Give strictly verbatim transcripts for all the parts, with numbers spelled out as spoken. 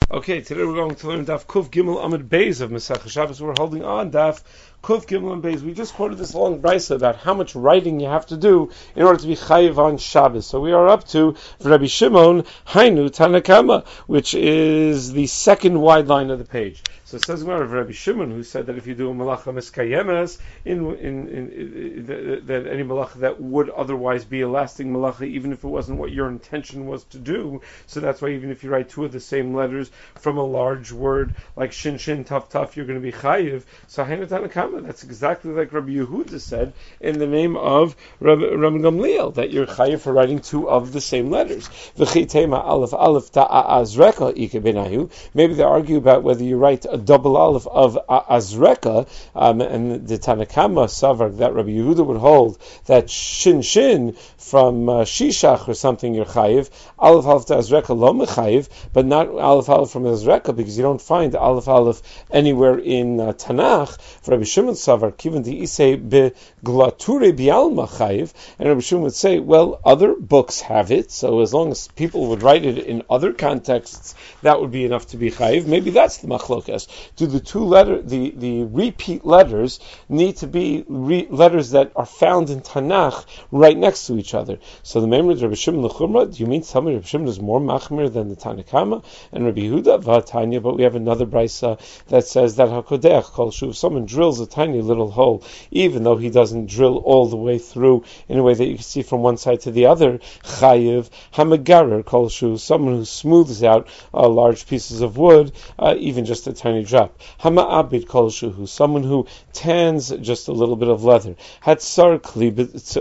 Okay, today we're going to learn Daf Kuf Gimel Amud Beis of Masechah Shabbos. We're holding on Daf Kuf Gimel Amud Beis. We just quoted this long brisa about how much writing you have to do in order to be chayiv on Shabbos. So we are up to Rabbi Shimon Hainu Tanakama, which is the second wide line of the page. So it says of Rabbi Shimon, who said that if you do a malacha miskayemes, in, in, in, in that any malacha that would otherwise be a lasting malacha, even if it wasn't what your intention was to do. So that's why even if you write two of the same letters from a large word like shin shin taf taf, you're going to be chayiv. So Hainu Tanakama, that's exactly like Rabbi Yehuda said in the name of Rabbi, Rabbi Gamliel, that you're chayiv for writing two of the same letters. V'chitema aleph aleph ta'azreka ike benayu. Maybe they argue about whether you write a double aleph of azreka, um, and the Tanakama savar that Rabbi Yehuda would hold that shin shin from uh, shishach or something you're chayiv, aleph aleph to azreka lo mechayiv, but not aleph aleph from azreka, because you don't find aleph aleph anywhere in uh, Tanakh. For Rabbi Shimon savar kiven di isei be glature bialma chayiv, and Rabbi Shimon would say, well, other books have it, so as long as people would write it in other contexts, that would be enough to be chayiv. Maybe that's the machlokas. Do the two letter, the, the repeat letters need to be re- letters that are found in Tanakh right next to each other? So the memory of Rabbi Shimon L'chumra, do you mean to tell me Rabbi Shimon is more machmir than the Tanakama and Rabbi Yehuda? V'atanya, but we have another brisa that says that hakodech kol shuv, someone drills a tiny little hole, even though he doesn't drill all the way through in a way that you can see from one side to the other, chayiv hamagarer kol shuv, someone who smooths out uh, large pieces of wood, uh, even just a tiny drop. Hama'abid kol shuhu, someone who tans just a little bit of leather. Hatsar kli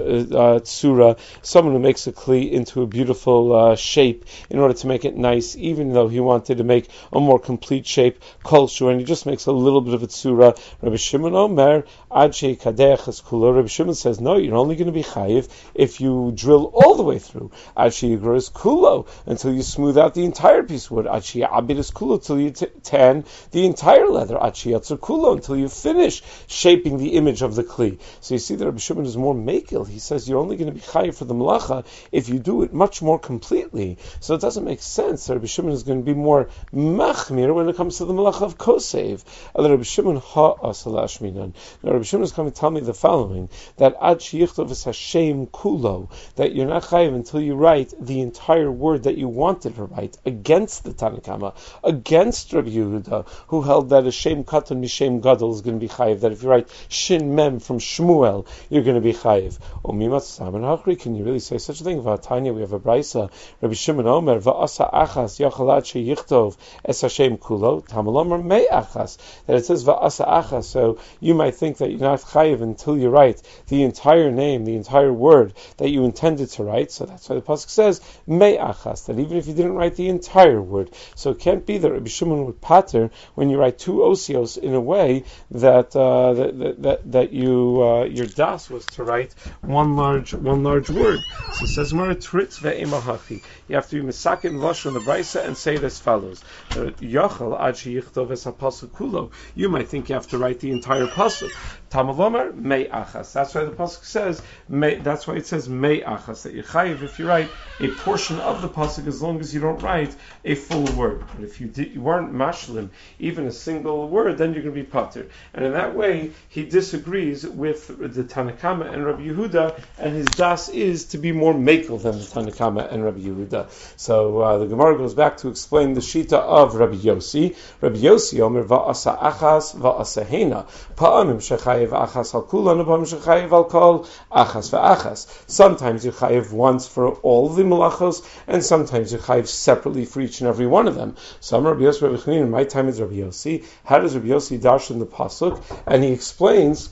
tsura, someone who makes a kli into a beautiful uh, shape in order to make it nice, even though he wanted to make a more complete shape, kol shu, and he just makes a little bit of a tsura. Rabbi Shimon Omer, ad sheikadech es kulo. Rabbi Shimon says, no, you're only going to be chayiv if you drill all the way through. Ad sheigro es kulo, until you smooth out the entire piece of wood. Ad she'abid es kulo, until you t- tan the entire leather, kulo, until you finish shaping the image of the kli. So you see that Rabbi Shimon is more makil. He says you're only going to be chayiv for the malacha if you do it much more completely. So it doesn't make sense that Rabbi Shimon is going to be more machmir when it comes to the malacha of kosev. Rabbi Shimon ha asalashminan. Now Rabbi Shimon is coming to tell me the following: that ad sheyichtov es Hashem kulo, that you're not chayiv until you write the entire word that you wanted to write, against the Tanakama, against Rabbi Yehuda, who held that a shem katan mishem gadol is going to be chayiv, that if you write shin mem from Shmuel, you're going to be chayiv. Omimat saman hakri, can you really say such a thing? V'atanya, we have a brisa, Rabbi Shimon Omer, va'asa achas yachalat sheyichtov es Hashem kulo, tamalomer me achas, that it says va'asa achas, so you might think that you're not chayiv until you write the entire name, the entire word that you intended to write, so that's why the pasuk says me achas, that even if you didn't write the entire word, so it can't be that Rabbi Shimon would pater when you write two osios in a way that uh, that, that that you uh, your das was to write one large one large word. So it says tritz ve'emahachi. You have to be misakin lashon on the brisa and say it as follows: Yachal ad sheyichtov es hapasuk kulo. You might think you have to write the entire pasuk. Tamalomer mei achas. That's why the pasuk says mei. That's why it says mei achas, that you're chayiv if you write a portion of the pasuk, as long as you don't write a full word. But if you, did, you weren't mashlim even a single word, then you're going to be pater. And in that way, he disagrees with the Tanakama and Rabbi Yehuda, and his das is to be more makel than the Tanakama and Rabbi Yehuda. So uh, the Gemara goes back to explain the shita of Rabbi Yossi. Rabbi Yossi Omer va'asa achas va'asa hena pa'amim shechayev achas al kulan pa'amim shechayev al kol achas va'achas. Sometimes you chayev once for all the malachos, and sometimes you chayev separately for each and every one of them. Some Rabbi Yossi, Rabbi Chanina, in my time is Rabbi Yossi. How does Rabbi Yossi darshan the pasuk? And he explains,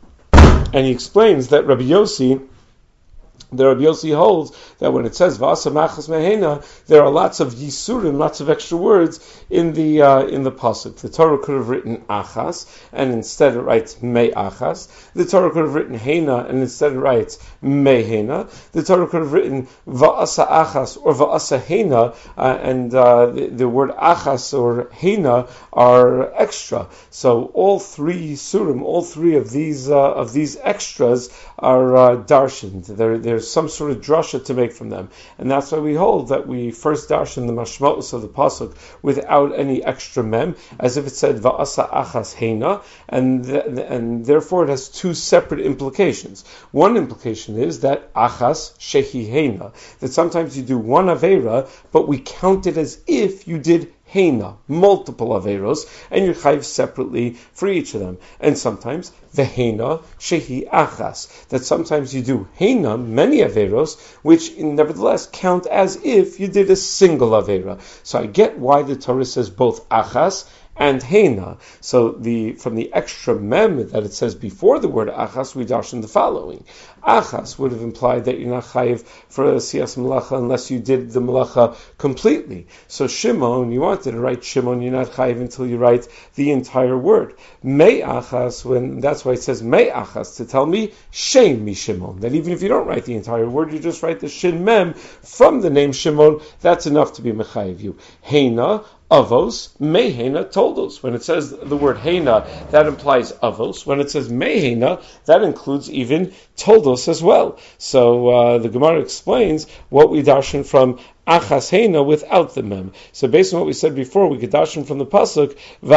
and he explains that Rabbi Yossi, the Rabbi Yossi holds that when it says Vasa Machas Mehena, there are lots of yisurim, lots of extra words in the uh, in the pasuk. The Torah could have written Achas, and instead it writes Me Achas. The Torah could have written Hena, and instead it writes Me Hena. The Torah could have written Va'asa Achas or Va'asa Hena, uh, and uh, the, the word Achas or Hena are extra. So all three yisurim, all three of these uh, of these extras are uh, darshaned. They're they're there's some sort of drasha to make from them. And that's why we hold that we first darshan the mashmalus of the pasuk without any extra mem, as if it said va'asa achas heina, and th- and therefore it has two separate implications. One implication is that achas shehi heina, that sometimes you do one avera, but we count it as if you did heina, multiple averos, and you're chayiv separately for each of them. And sometimes veheina shehi achas, that sometimes you do heina, many averos, which nevertheless count as if you did a single avera. So I get why the Torah says both achas and heina. So the from the extra mem that it says before the word achas, we darshan the following. Achas would have implied that you're not chayiv for siyas malacha unless you did the malacha completely. So Shimon, you wanted to write Shimon, you're not chayiv until you write the entire word. Mei achas, when that's why it says mei achas, to tell me shem mi Shimon, that even if you don't write the entire word, you just write the shin mem from the name Shimon, that's enough to be mechayiv you. Heina, avos, mehena, toldos. When it says the word hena, that implies avos. When it says mehena, that includes even toldos as well. So uh, the Gemara explains what we darshan from achas heina without the mem. So based on what we said before, we could darshan from the pasuk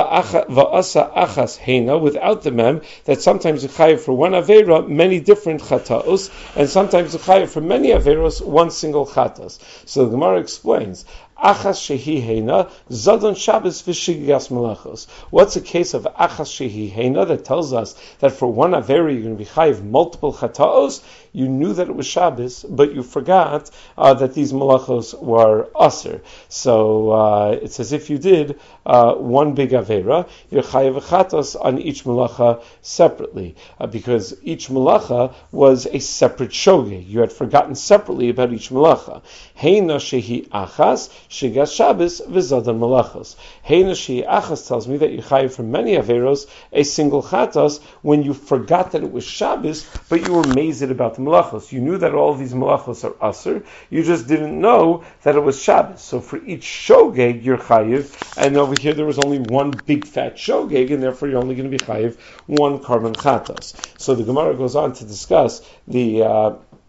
va'asa achas heina without the mem, that sometimes you chayiv for one avera many different chataos, and sometimes you chayiv for many averos one single chatas. So the Gemara explains achas shehi heina zadon Shabbos v'shigas malachos. What's a case of achas shehi heina that tells us that for one avera you're going to be chayiv multiple chataos? You knew that it was Shabbos, but you forgot uh, that these malachos were aser. So uh, it's as if you did uh, one big avera. You're chayiv chatos on each malacha separately, uh, because each malacha was a separate shogeg. You had forgotten separately about each malacha. Heina shehi achas shigas Shabbos v'zadan malachos. Heina shehi achas tells me that you chayiv for many averos a single chatos when you forgot that it was Shabbos, but you were mazed about the malachos. You knew that all of these malachos are aser. You just didn't know that it was Shabbos. So for each shogeg, you're chayiv, and over here there was only one big fat shogeg, and therefore you're only going to be chayiv one karban chatas. So the Gemara goes on to discuss the uh,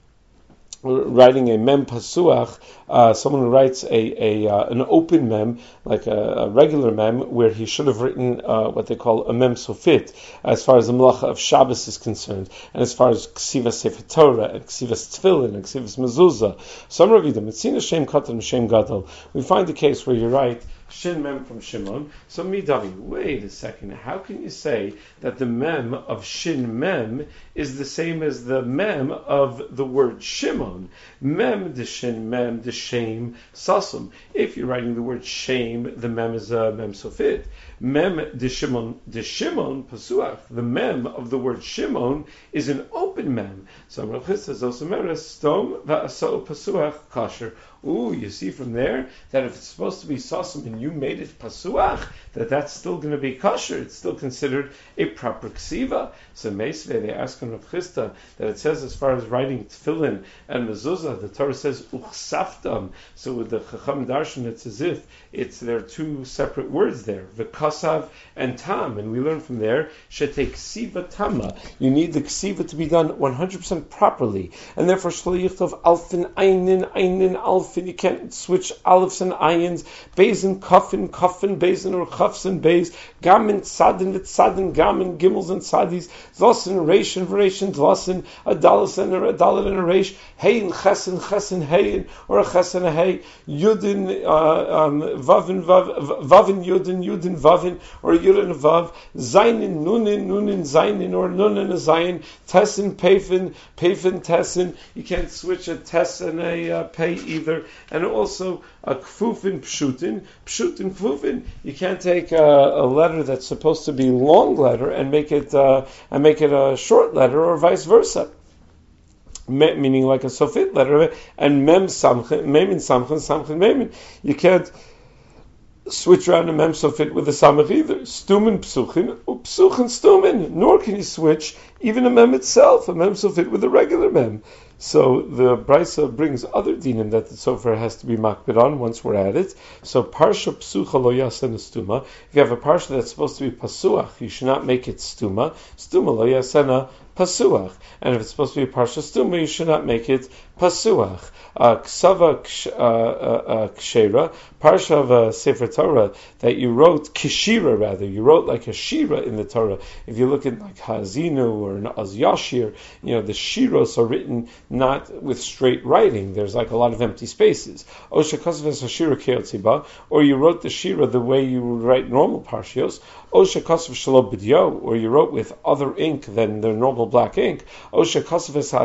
writing a mem pasuach, uh, someone who writes a, a uh, an open mem, like a, a regular mem, where he should have written uh, what they call a mem sofit, as far as the malacha of Shabbos is concerned, and as far as ksivas sefer Torah, and ksivas tefillin, and ksivas mezuzah. Some ravidim, it's seen a shem katan, shem gadol. We find the case where you write Shin Mem from Shimon. So Midavi, wait a second. How can you say that the Mem of Shin Mem is the same as the Mem of the word Shimon? Mem de Shin Mem de Shem Sasum. If you're writing the word Shem, the Mem is a Mem Sofit. Mem de Shimon de Shimon Pasuach. The Mem of the word Shimon is an open Mem. So Rav Chisda Zosameres Stom Va'aso Pasuach Kasher. Ooh, you see from there that if it's supposed to be sasum and you made it pasuach, that that's still going to be kosher. It's still considered a proper ksiva. So Meisvei, they ask on Rav Chisda that it says as far as writing tefillin and mezuzah, the Torah says uchsaftam. So with the Chacham Darshan, it's as if it's there are two separate words there, v'kasav and tam, and we learn from there shetei ksiva tama. You need the ksiva to be done one hundred percent properly, and therefore shlo yichtov alfin einin einin alfin. You can't switch aleph and ayins, beis and kafin, kafin, beis and or chafs and beis, gamin, tzadin, v'tzadin, gamin, gimels and tzadis, zosin, reish and reish and zosin, a dalas and a dalit and a reish, hey and chesen, chesen, hey, or a chesen, a hey, yudin, uh, um, vavin, vav, vavin, yudin, yudin, vavin, or yudin, vav, zainin, nunin, nunin, zainin, or nunin, a zayin, tesin, pefin, pefin, tesin. You can't switch a tes and a uh, pay either. And also a kfufin pshutin, pshutin kfufin. You can't take a, a letter that's supposed to be long letter and make it uh, and make it a short letter, or vice versa. Me, meaning like a sofit letter, and mem samchin, memin samchin, samchin memin. You can't switch around a mem sofit with a samach either. Stumin psuchin, psuchin stumin. Nor can you switch even a mem itself, a mem sofit with a regular mem. So the Brisa brings other dinim that the sofer has to be makbid on once we're at it. So parsha psucha lo yasen stuma. If you have a parsha that's supposed to be pasuach, you should not make it stuma. Stuma lo yasena pasuach. And if it's supposed to be parsha stuma, you should not make it Pasuach. Uh, Ksava Kshera, Parsha of uh, Sefer Torah that you wrote, Kishira rather, you wrote like a Shira in the Torah. If you look at like Hazinu or Az Yashir, you know, the Shiros are written not with straight writing. There's like a lot of empty spaces. Or you wrote the Shira the way you would write normal Parshios. Or you wrote with other ink than the normal black ink. Or where you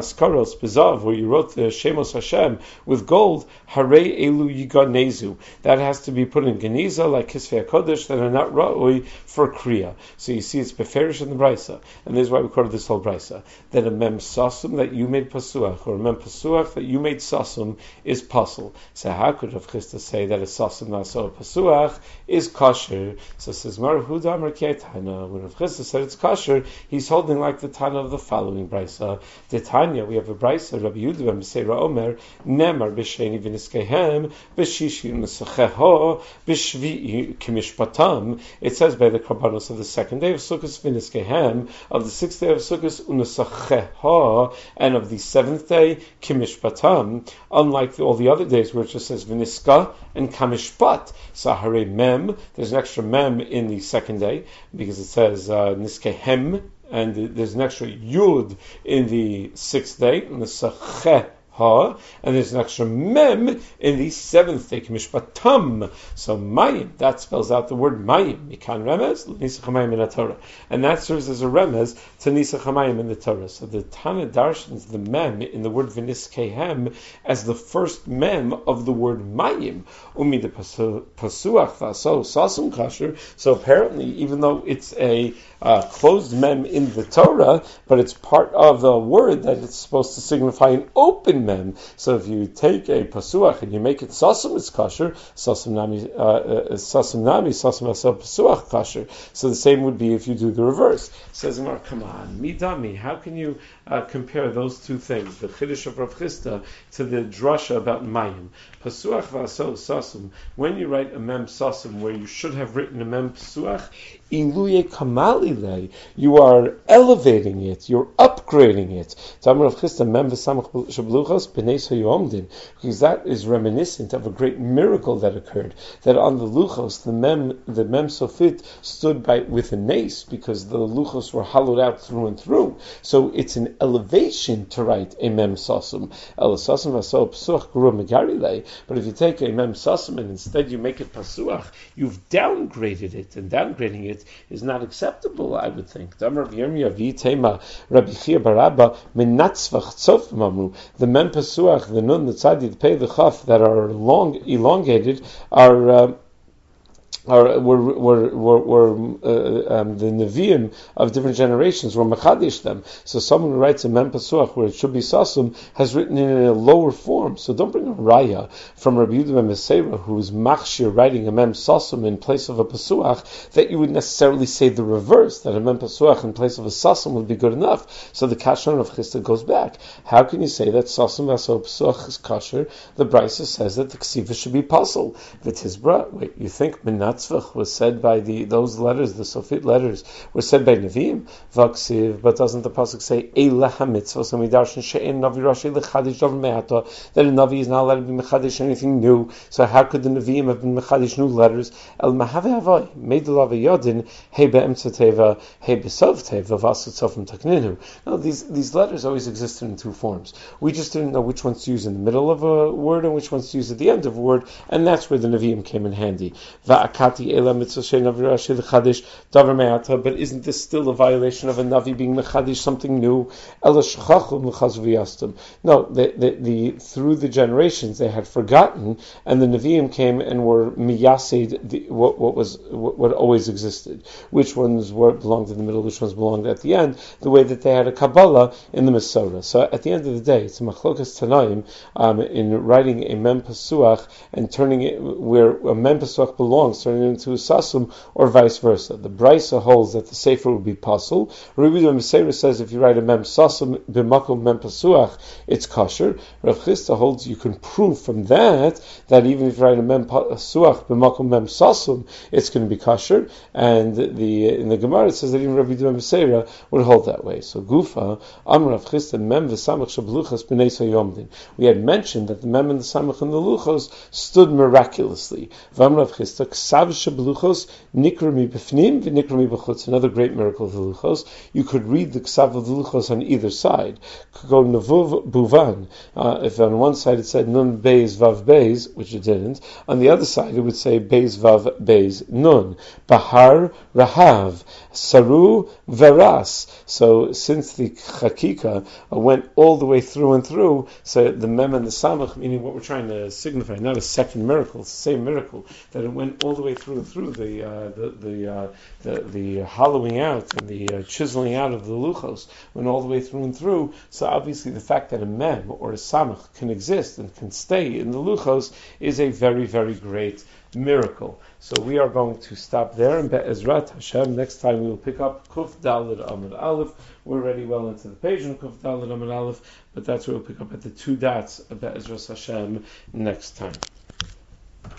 wrote the Shemos Hashem with gold. Harei elu yiganezu. That has to be put in Geniza, like Kisvei HaKodesh, that are not ra'oi for Kriya. So you see it's beferish in the Brisa, and this is why we quoted this whole Brisa, that a mem sasum that you made pasuach, or a mem pasuach that you made sasum is pasul. So how could Rav Chisda say that a sasum naso a pasuach is kosher? So says Mar Huda Mar Tana. When Rav Chisda said it's kosher, he's holding like the Tana of the following Brisa. The Tanya, we have a Brisa, Rabbi Yehuda ben Beseira Omer, Nemar b'sheni v'niskehem, b'shishi m'sacheho, b'shvi'i kimishpatam. It says by the Karbanos of the second day of Sukkot v'niskehem, of the sixth day of Sukkot u'nesacheho, and of the seventh day kimishpatam. Unlike the, all the other days where it just says v'niska and kamishpat. Sahare mem, there's an extra mem in the second day because it says uh, niskehem, and there's an extra yud in the sixth day, u'nesacheh. Ha, and there's an extra mem in the seventh day, mishpatam. So mayim, that spells out the word mayim. Mikan remez, nisach hamayim in the Torah, and that serves as a remez to nisach hamayim in the Torah. So the Tana darshans the mem in the word v'niskehem as the first mem of the word mayim. Umi de pasuach vaso sasum kasher. So apparently, even though it's a uh, closed mem in the Torah, but it's part of the word that it's supposed to signify an open mem. So if you take a pasuach and you make it sasum, it's kasher. Sasum nami, uh, uh, sasum nami, sasum asel pasuach kasher. So the same would be if you do the reverse. Says Amar, come on, midami. How can you uh, compare those two things, the chiddush of Rav Chisda to the drasha about mayim? Pasuach v'asel sasum. When you write a mem sasum where you should have written a mem pasuach, iluye kamalile, you are elevating it, you're upgrading it. Because that is reminiscent of a great miracle that occurred. That on the luchos, the mem, the mem sofit stood by with a nace because the luchos were hollowed out through and through. So it's an elevation to write a mem sasum. El sasum vaso psuach guru megarile. But if you take a mem sasum and instead you make it pasuach, you've downgraded it, and downgrading it is not acceptable, I would think. The mem pasuach, the nun, the tzadi, the pei, the chaf that are long elongated are. Uh, Or were were were, were uh, um, the neviim of different generations were machadish them. So someone who writes a mem pasuach where it should be sasum has written it in a lower form. So don't bring a raya from Rabbi Yehuda ben Beseira who's machshir writing a mem sasum in place of a pasuach that you would necessarily say the reverse, that a mem pasuach in place of a sasum would be good enough. So the kashon of Chisda goes back. How can you say that sasum vaso pasuach is kasher? The Brisa says that the ksiva should be pasul. V'tizbra. Wait, you think minat was said by the those letters, the Sofit letters, were said by Nevi'im, Vaksiv, but doesn't the pasuk say Eila HaMitzvah? So we darshan she'en Navi Rashi lechadish davar me'ata, that a Navi is not allowed to be mechadish anything new. So how could the Nevi'im have been mechadish new letters? El Mahave Havai Meidul Avayodin Hey Be'emtza Teva Hey Be'sov Teva Vasut Sofim Takninu. No, these these letters always existed in two forms. We just didn't know which ones to use in the middle of a word and which ones to use at the end of a word, and that's where the Nevi'im came in handy. Va'akat but isn't this still a violation of a Navi being mechadish something new? No, the, the, the, through the generations they had forgotten, and the Nevi'im came and were miyasid, the, what, what was what, what always existed. Which ones were belonged in the middle, which ones belonged at the end, the way that they had a Kabbalah in the Masorah. So at the end of the day, it's a machlokas tanaim um, in writing a mem pasuach and turning it where a mem pasuach belongs luchos turning into sasum, or vice versa. The Brisa holds that the sefer would be pasul. Rabbi Yehuda Meseira says if you write a mem sasum b'makom mem pasuach, it's kosher. Rav Chisda holds you can prove from that that even if you write a mem pasuach b'makom mem sasum, it's going to be kosher. And the in the Gemara it says that even Rabbi Yehuda Meseira would hold that way. So Gufa Amar Rav Chisda mem v'samach shabluchas b'nei sayomdin. We had mentioned that the mem and the samach and the luchos stood miraculously. V'amar Rav Chisda ksav shabluchos nikra mi b'fnim v'nikra mi b'chutz. Another great miracle of the luchos. You could read the ksav of the luchos on either side. Could go nevuv buvan. Uh, if on one side it said nun beis vav beis, which it didn't, on the other side it would say beis vav beis nun. Bahar rahav saru veras. So since the chakika uh, went all the way through and through, so the mem and the samach, meaning what we're trying to signify, not a second miracle, it's the same miracle, that it went all the way through and through the uh, the the, uh, the the hollowing out and the uh, chiseling out of the luchos went all the way through and through. So obviously the fact that a mem or a samach can exist and can stay in the luchos is a very, very great miracle. So we are going to stop there, and Be'ezrat Hashem, next time we will pick up Kuf Daled Amud Aleph. We're already well into the page on Kuf Daled Amud Aleph, but that's where we'll pick up at the two dots of Be'ezrat Hashem next time.